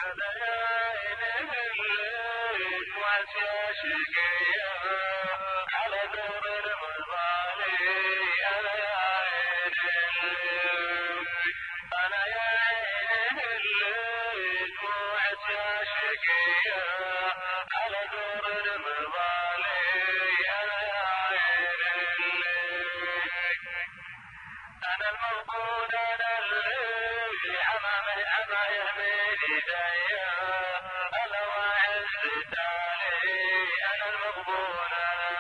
أنا يا عين الليل وعسى شقيا على دور المظالي. أنا يا عين الليل أنا يا عين الليل وعسى شقيا على دور المظالي. أنا يا عين الليل أنا المغبون أنا اللي عما يهمل إيديا أنا وعز تالي. أنا المغبون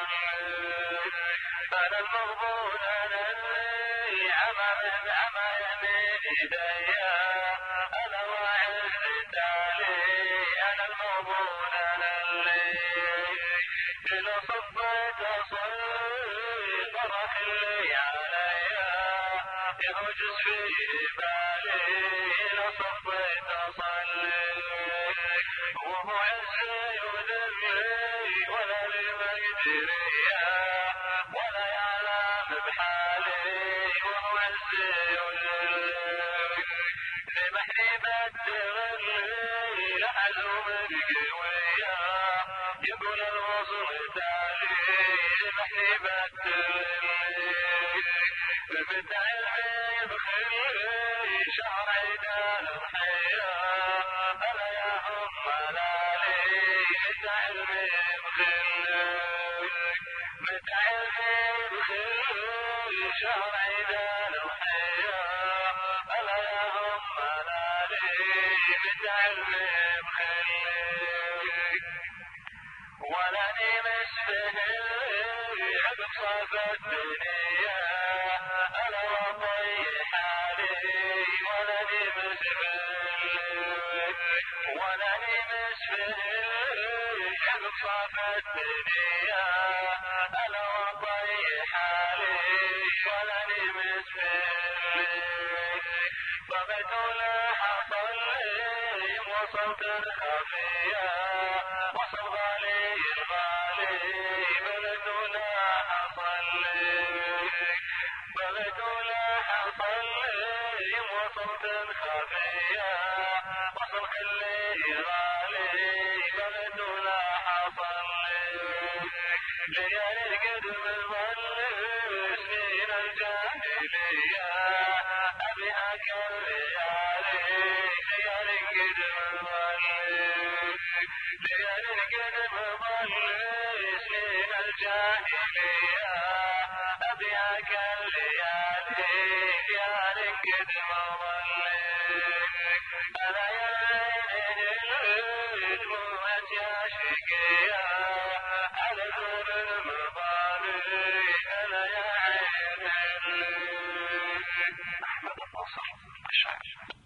أنا المغبون أنا اللي عما يهمل إيديا أنا وعز تالي. أنا المغبون أنا اللي لو صفيت أصلي طرح اللي عليا يهجس في بالي. لو صفيت أصلي وهو عزي وذلي ولا لي مقدرية ولا يعلم بحالي. وهو عزي وذلي ذبحني بالتغلي لعلهم بقوية يقول الوصل تالي. ذبحني بالتغلي بدع العين بخلي شعر عيدان الحياة. أنا يا هم ملالي بدع العين بخلي بدع العين بخلي شعر عيدان الحياة. أنا يا هم ملالي بدع العين بخلي ولاني مسفهي عقب صاف الدنيا أنا وطي حالي. ولاني مسفهي عقب صاف الدنيا أنا وطي حالي. ولاني مسفهي طغيت ولا حصل لي وصلت الخفية وصل غالي الغالي بلد ولا حصل لي بلد ولا حصل لي وصلت الخفية وصل خلي غالي بلد ولا حصل لي. ليالي قدم ظل سنين الجاهلية أبيها كالليالي. ليالي قدم ظل سنين الجاهلية أبيها كالليالي. ليالي قدم ظل أنا يا عين دموعت يا شقيا على دور المظالي. أنا يا عين أحمد الناصر الشاعر.